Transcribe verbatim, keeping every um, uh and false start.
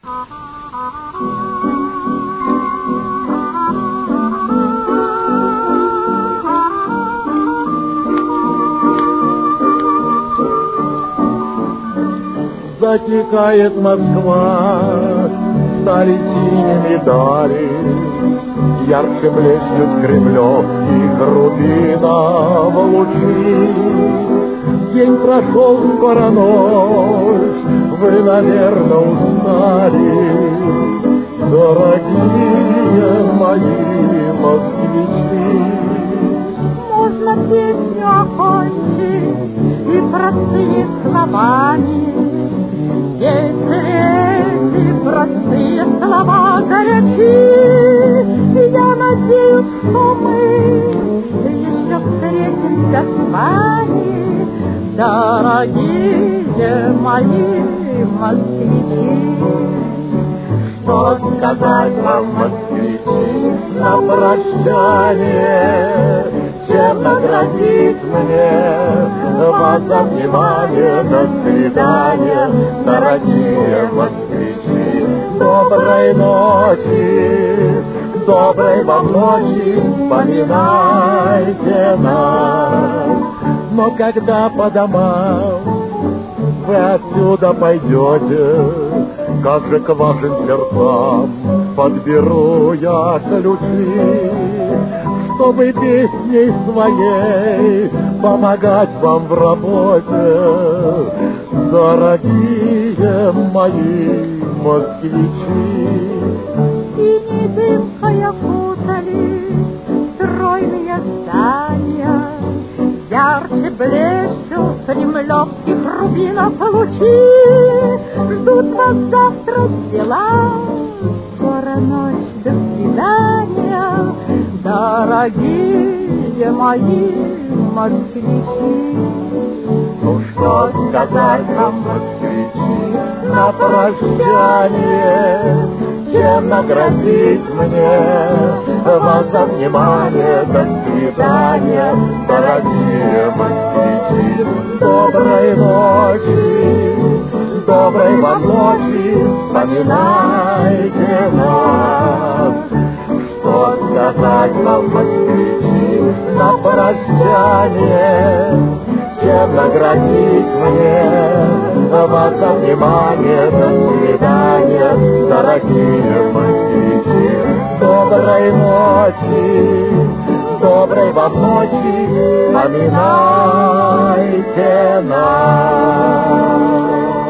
Затекает Москва, стали синими дали, ярче блещут кремлевских рубинов лучи. День прошел, скоро ночь, вы, наверное, устали, дорогие мои москвичи. Можно песню окончить и простыми словами. Если эти простые слова горячи, я надеюсь, что мы еще встретимся с вами, дорогие мои москвичи. Что сказать вам, москвичи, на прощание, чем наградить мне вас за внимание. До свидания, дорогие москвичи. Доброй ночи, доброй вам ночи, вспоминайте нас. Но когда по домам вы отсюда пойдете, как же к вашим сердцам подберу я ключи, чтобы песней своей помогать вам в работе, дорогие мои москвичи. Синей дымкой окутались стройные здания, ярче блещут кремлевских рубинов лучи. Ждут вас завтра дела, скоро ночь, до свидания, дорогие мои москвичи. Ну что сказать вам, москвичи, на прощание, чем наградить мне вас за внимание. До свидания, дорогие москвичи. Доброй ночи, доброй вам ночи, вспоминайте нас. Что сказать вам, москвичи, на прощание, чем наградить мне вас за внимание. До свидания, дорогие москвичи. Доброй ночи, доброй вам ночи, вспоминайте нас.